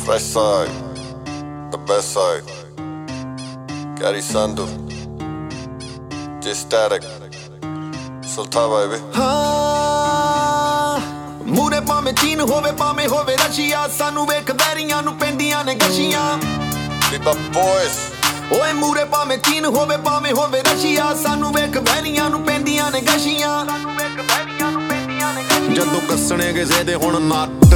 Fresh side, the best side. Gary Sandu, J Static, Sultan baby. ਮੂਰੇ ਭਾਵੇਂ ਚੀਨ ਹੋਵੇ ਭਾਵੇਂ ਹੋਵੇ ਰਸ਼ੀਆ ਸਾਨੂੰ ਵੇਖ ਵੈਰੀਆਂ ਨੂੰ ਪੈਂਦੀਆਂ ਨੇ ਗਸ਼ੀਆਂ We the boys. ਓਏ ਮੂਰੇ ਭਾਵੇਂ ਚੀਨ ਹੋਵੇ ਭਾਵੇਂ ਹੋਵੇ ਰਸ਼ੀਆ ਸਾਨੂੰ ਵੇਖ ਵੈਰੀਆਂ ਨੂੰ ਪੈਂਦੀਆਂ ਨੇ ਗਸ਼ੀਆਂ ਜਦੋਂ ਕੱਸਣੇ ਕਿਸੇ ਦੇ ਹੁਣ ਨੱਟ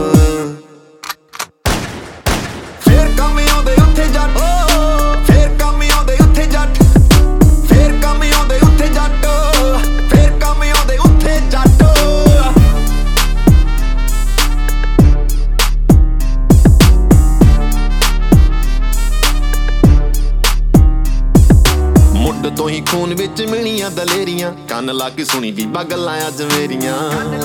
ਫੇਰ ਕੰਮ ਆਉਂਦੇ ਉੱਥੇ ਜੱਟ ਫੇਰ ਕੰਮ ਆਉਂਦੇ ਉੱਥੇ ਜੱਟ ਫੇਰ ਕੰਮ ਆਉਂਦੇ ਉੱਥੇ ਜੱਟ ਫੇਰ ਕੰਮ ਆਉਂਦੇ ਉੱਥੇ ਜੱਟ ਮੁੱਢ ਤੋਂ ਹੀ ਖੂਨ ਵਿੱਚ ਮਿਲੀਆਂ ਦਲੇਰੀਆਂ ਕੰਨ ਲਾ ਕੇ ਸੁਣੀ ਬੀਬਾ ਗੱਲਾਂ ਅੱਜ ਮੇਰੀਆਂ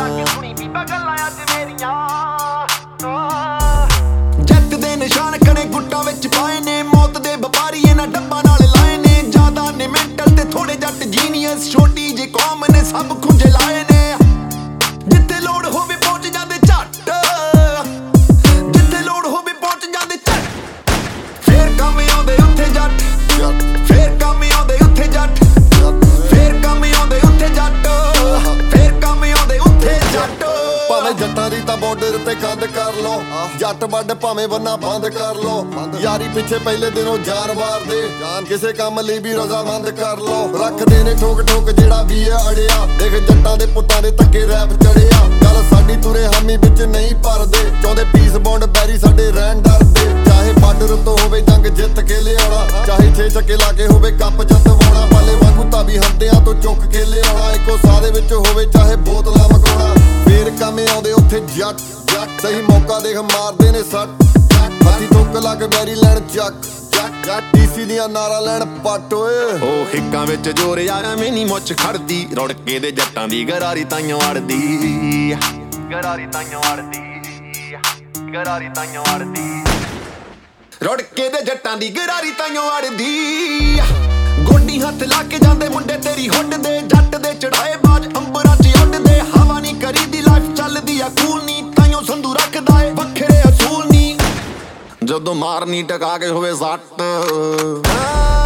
ਜੱਟ ਦੇ ਨਿਸ਼ਾਨ ਕਣੇ ਗੁੱਟਾਂ ਵਿੱਚ ਪਾਏ ਨੇ ਮੌਤ ਦੇ ਵਪਾਰੀ ਇਹਨਾਂ ਡੱਬਾਂ ਨਾਲ ਲਾਏ ਨੇ ਜ਼ਿਆਦਾ ਨੇ ਮੈਂਟਲ ਤੇ ਥੋੜੇ ਜੱਟ ਜੀਨੀਅਸ ਛੋਟੀ ਜਿਹੀ ਕੌਮ ਨੇ ਸਭ ਖੁੰਝੇ ਲਾਏ ਨੇ ਜਿੱਥੇ ਲੋੜ ਹੋਵੇ ਪਹੁੰਚ ਜਾਂਦੇ ਝੱਟ ਜਿੱਥੇ ਲੋੜ ਹੋਵੇ ਪਹੁੰਚ ਜਾਂਦੇ ਝੱਟ ਫੇਰ ਕੰਮ ਆਉਂਦੇ ਉੱਥੇ ਜੱਟ ਫੇਰ ਕੰਮ ਆਉਂਦੇ ਉੱਥੇ ਜੱਟ ਫੇਰ ਕੰਮ ਆਉਂਦੇ ਉੱਥੇ ਜੱਟ ਫੇਰ ਕੰਮ ਆਉਂਦੇ ਉੱਥੇ ਜੱਟ ਭਾਵੇਂ ਜੱਟਾਂ ਦੀ ਤਾਂ ਬਾਰਡਰ ਤੇ ਕੰਧ ਕਰ ਲੋ ਜੱਟ ਵੱਡ ਭਾਵੇਂ ਬੰਨਾ ਬੰਦ ਕਰ ਲੋ ਯਾਰੀ ਪਿੱਛੇ ਪਹਿਲੇ ਦਿਨੋਂ ਜਾਨ ਵਾਰਦੇ ਕਿਸੇ ਕੰਮ ਲਈ ਵੀ ਰਜ਼ਾਮੰਦ ਕਰ ਲੋ ਰੱਖਦੇ ਨੇ ਠੋਕ ਠੋਕ ਜਿਹੜਾ ਵੀ ਹੈ ਅੜਿਆ ਦੇਖ ਜੱਟਾਂ ਦੇ ਪੁੱਤਾਂ ਦੇ ਤੱਕੇ ਰੈਪ ਚੜਿਆ ਗੱਲ ਸਾਡੀ ਤੁਰੇ ਹਾਮੀ ਵਿੱਚ ਨਹੀਂ ਭਰਦੇ ਚਾਹੁੰਦੇ ਪੀਸ ਬੌਂਡ ਬੈਰੀ ਸਾਡੇ ਰਹਿਣ ਡਰਦੇ ਚਾਹੇ ਬਾਰਡਰ ਤੋਂ ਹੋਵੇ ਜੰਗ ਜਿੱਤ ਕੇ ਲਿਆਉਣਾ ਚਾਹੇ 6 ਚੱਕੇ ਲਾ ਕੇ ਹੋਵੇ ਕੱਪ ਜਿੱਤਵਾਉਣਾ ਵਾਲੇ ਵਾਂਗੂ ਤਾਵੀ ਹੰਦਿਆਂ ਤੋਂ ਚੁੱਕ ਕੇ ਲਿਆਉਣਾ ਇੱਕੋ ਸਾਹ ਦੇ ਵਿੱਚ ਹੋਵੇ ਚਾਹੇ ਬੋਤਲਾਂ ਮਕਾਉਣਾ ਫੇਰ ਕੰਮ ਆਉਂਦੇ ਉੱਥੇ ਜੱਟ ਸਹੀ ਮੌਕਾ ਦੇਖ ਮਾਰਦੇ ਨੇ ਸੱਟ ਹੱਥੀ ਠੋਕ ਲਾ ਕੇ ਬੈਰੀ ਲੈਣ ਚੱਕ ਜੱਟ ਡੀਸੀ ਦੀਆਂ ਨਾਰਾ ਲੈਣ ਪੱਟ ਓਏ ਉਹ ਹਿੱਕਾਂ ਵਿੱਚ ਜੋਰ ਯਾਰਾਂ ਮੈਨੀ ਮੁੱਛ ਖੜਦੀ ਰੁੜਕੇ ਦੇ ਜੱਟਾਂ ਦੀ ਗਰਾਰੀ ਤਾਈਓ ਅੜਦੀ ਗਰਾਰੀ ਤਾਈਓ ਅੜਦੀ ਗਰਾਰੀ ਤਾਈਓ ਅੜਦੀ ਰੁੜਕੇ ਦੇ ਜੱਟਾਂ ਦੀ ਗਰਾਰੀ ਤਾਈਓ ਅੜਦੀ ਗੋਡੀ ਹੱਥ ਲਾ ਕੇ ਜਾਂਦੇ ਮੁੰਡੇ ਤੇਰੀ ਹੁੱਡ ਦੇ ਜੱਟ ਦੇ ਚੜਾਏ ਬਾਜ ਅੰਬਰਾਂ 'ਚ ਉੱਡਦੇ ਹਵਾ ਨਹੀਂ ਕਰੀਦੀ ਲਾਈਫ ਚੱਲਦੀ ਆ ਕੂਲ ਨਹੀਂ ਤਾਈਓ ਸੰਧੂ ਰੱਖਦਾ ਏ ਵੱਖਰੇ ਅਸੂਲ ਨਹੀਂ ਜਦੋਂ ਮਾਰਨੀ ਟਕਾ ਕੇ ਹੋਵੇ ਸੱਟ